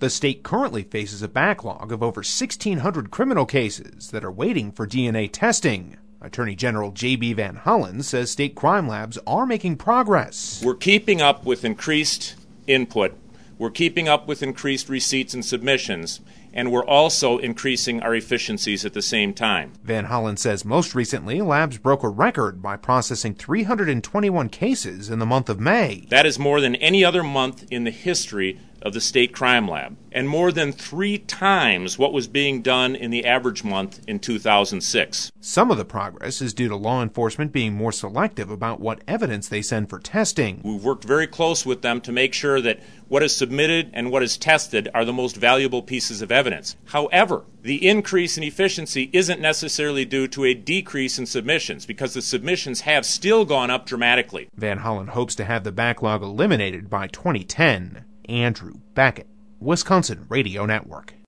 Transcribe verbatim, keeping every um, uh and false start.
The state currently faces a backlog of over sixteen hundred criminal cases that are waiting for D N A testing. Attorney General J B Van Hollen says state crime labs are making progress. We're keeping up with increased input. We're keeping up with increased receipts and submissions, and we're also increasing our efficiencies at the same time. Van Hollen says most recently, labs broke a record by processing three hundred twenty-one cases in the month of May. That is more than any other month in the history of the state crime lab, and more than three times what was being done in the average month in two thousand six. Some of the progress is due to law enforcement being more selective about what evidence they send for testing. We've worked very close with them to make sure that what is submitted and what is tested are the most valuable pieces of evidence. However, the increase in efficiency isn't necessarily due to a decrease in submissions, because the submissions have still gone up dramatically. Van Hollen hopes to have the backlog eliminated by twenty ten. Andrew Beckett, Wisconsin Radio Network.